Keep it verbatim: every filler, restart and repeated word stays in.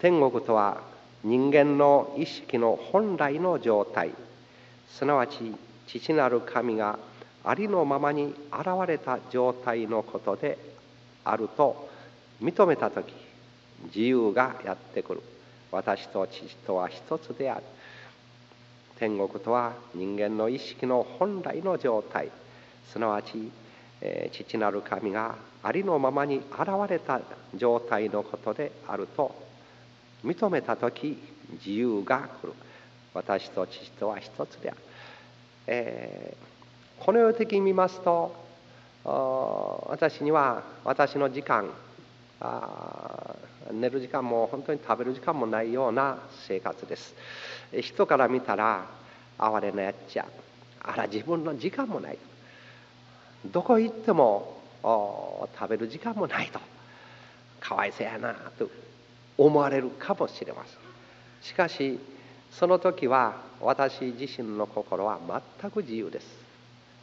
天国とは人間の意識の本来の状態、すなわち父なる神がありのままに現れた状態のことであると認めたとき、自由がやってくる。私と父とは一つである。天国とは人間の意識の本来の状態、すなわち、えー、父なる神がありのままに現れた状態のことであると認めたとき、自由が来る。私と父とは一つである。えー、この世的に見ますと、私には私の時間、あ寝る時間も本当に食べる時間もないような生活です。人から見たら哀れなやっちゃ、あら自分の時間もない、どこ行っても食べる時間もないと、かわいそうやなと思われるかもしれません。しかしその時は私自身の心は全く自由です。